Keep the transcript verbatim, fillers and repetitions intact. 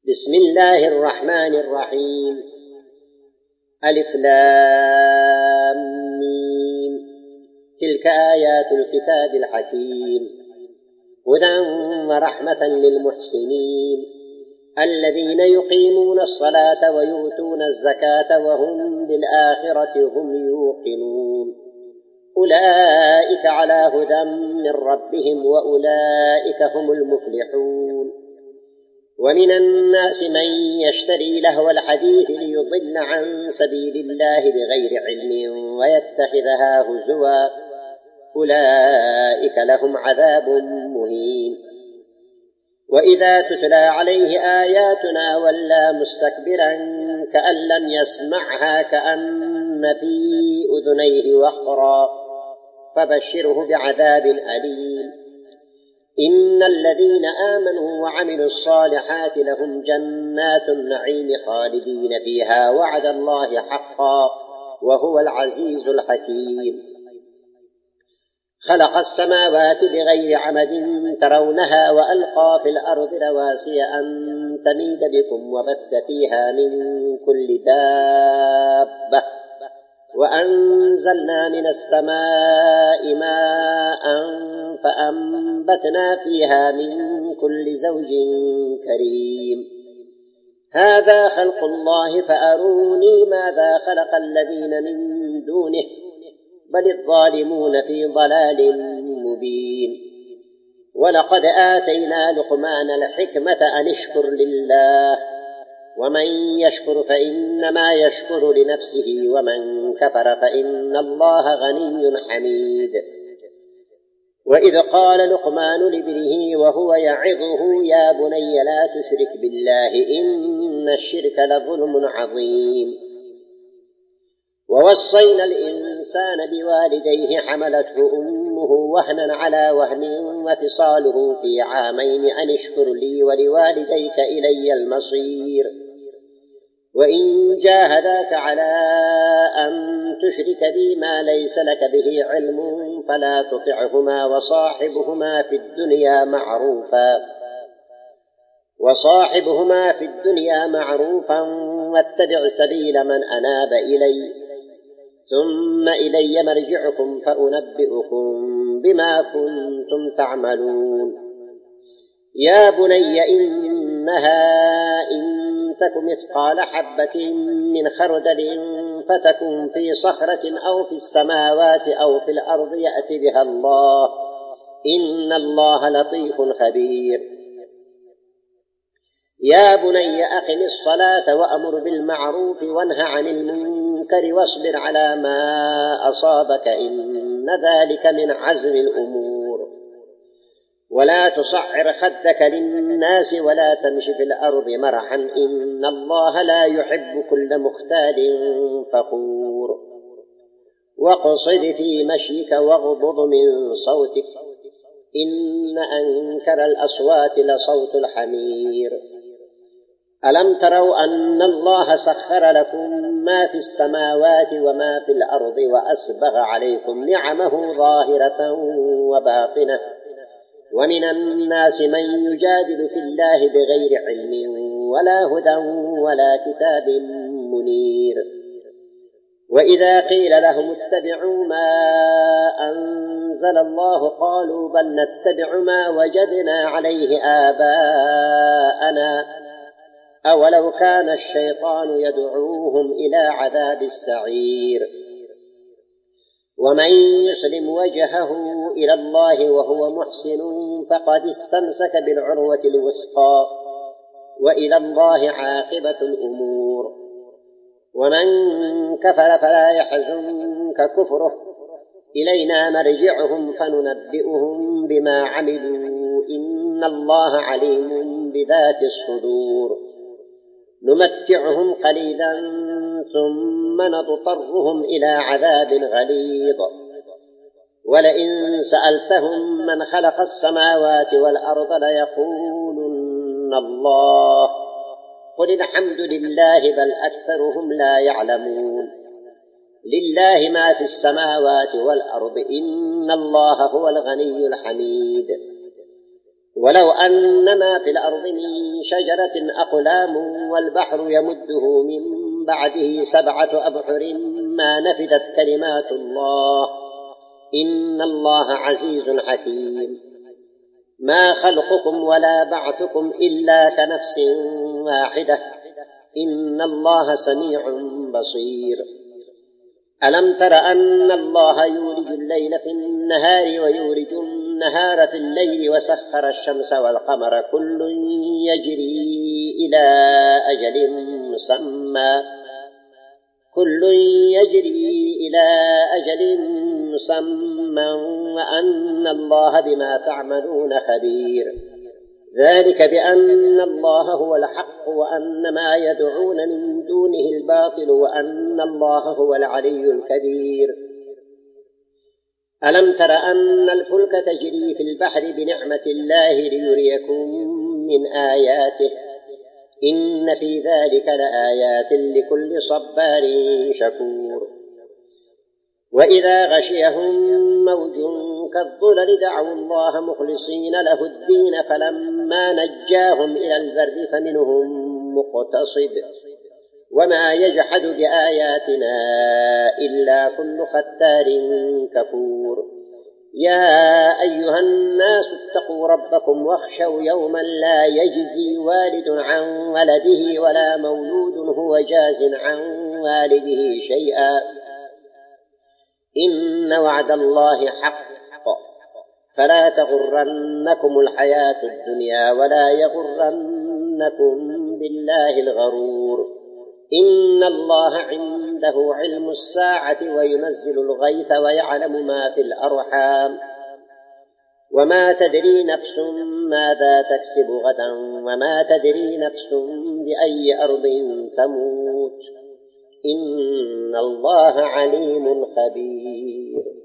بسم الله الرحمن الرحيم. ألف لام ميم. تلك آيات الكتاب الحكيم، هدى ورحمة للمحسنين الذين يقيمون الصلاة ويؤتون الزكاة وهم بالآخرة هم يوقنون. أولئك على هدى من ربهم وأولئك هم المفلحون. ومن الناس من يشتري لهو الحديث ليضل عن سبيل الله بغير علم ويتخذها هزوا، أولئك لهم عذاب مهين. وإذا تتلى عليه آياتنا ولى مستكبرا كأن لم يسمعها كأن في أذنيه وقرا، فبشره بعذاب أليم. إن الذين آمنوا وعملوا الصالحات لهم جنات النعيم خالدين فيها وعد الله حقا وهو العزيز الحكيم. خلق السماوات بغير عمد ترونها وألقى في الأرض رواسي أن تميد بكم وبث فيها من كل دابة، وأنزلنا من السماء ماء فأنبتنا فيها من كل زوج كريم. هذا خلق الله فأروني ماذا خلق الذين من دونه بل الظالمون في ضلال مبين. ولقد آتينا لقمان الحكمة أن اشكر لله، ومن يشكر فإنما يشكر لنفسه ومن كفر فإن الله غني حميد. وإذ قال لقمان لابنه وهو يعظه يا بني لا تشرك بالله إن الشرك لظلم عظيم. ووصينا الإنسان بوالديه حملته أمه وهنا على وهن وفصاله في عامين أن اشكر لي ولوالديك إلي المصير. وإن جاهداك على أن تشرك بي ما ليس لك به علم فلا تطعهما وصاحبهما في الدنيا معروفا وصاحبهما في الدنيا معروفا واتبع سبيل من أناب إلي ثم إلي مرجعكم فأنبئكم بما كنتم تعملون. يا بني إنها إن تك مثقال حبة من خردل فتكن في صخرة أو في السماوات أو في الأرض يأت بها الله إن الله لطيف خبير. يا بني أقم الصلاة وأمر بالمعروف وانه عن المنكر واصبر على ما أصابك إن ذلك من عزم الأمور. ولا تصعر خدك للناس ولا تمش في الأرض مرحا إن الله لا يحب كل مختال فخور. واقصد في مشيك واغضض من صوتك إن أنكر الأصوات لصوت الحمير. ألم تروا أن الله سخر لكم ما في السماوات وما في الأرض وأسبغ عليكم نعمه ظاهرة وباطنة. ومن الناس من يجادل في الله بغير علم ولا هدى ولا كتاب منير. وإذا قيل لهم اتبعوا ما أنزل الله قالوا بل نتبع ما وجدنا عليه آباءنا أولو كان الشيطان يدعوهم إلى عذاب السعير. ومن يسلم وجهه إلى الله وهو محسن فقد استمسك بالعروة الوثقى وإلى الله عاقبة الأمور. ومن كفر فلا يحزنك كفره إلينا مرجعهم فننبئهم بما عملوا إن الله عليم بذات الصدور. نمتعهم قليلا ثم نضطرهم إلى عذاب غليظ. ولئن سألتهم من خلق السماوات والأرض ليقولن الله قل الحمد لله بل أكثرهم لا يعلمون. لله ما في السماوات والأرض إن الله هو الغني الحميد. ولو أن ما في الأرض من شجرة أقلام والبحر يمده من بعده سبعة أبحر ما نفدت كلمات الله إن الله عزيز حكيم. ما خلقكم ولا بعثكم إلا كنفس واحدة إن الله سميع بصير. ألم تر أن الله يولج الليل في النهار ويولج النهار في الليل وسخر الشمس والقمر كل يجري إلى أجل مسمى كل يجري إلى أجل مسمى وأن الله بما تعملون خبير. ذلك بأن الله هو الحق وأن ما يدعون من دونه الباطل وأن الله هو العلي الكبير. ألم تر أن الفلك تجري في البحر بنعمة الله ليريكم من آياته إن في ذلك لآيات لكل صبار شكور. وإذا غشيهم موج كالظلل دعوا الله مخلصين له الدين فلما نجاهم إلى البر فمنهم مقتصد وما يجحد بآياتنا إلا كل ختار كفور. يا أيها الناس اتقوا ربكم واخشوا يوما لا يجزي والد عن ولده ولا مولود هو جاز عن والده شيئا إن وعد الله حق فلا تغرنكم الحياة الدنيا ولا يغرنكم بالله الغرور. إن الله عنده علم الساعة وينزل الغيث ويعلم ما في الأرحام وما تدري نفس ماذا تكسب غدا وما تدري نفس بأي أرض تموت إن الله عليم خبير.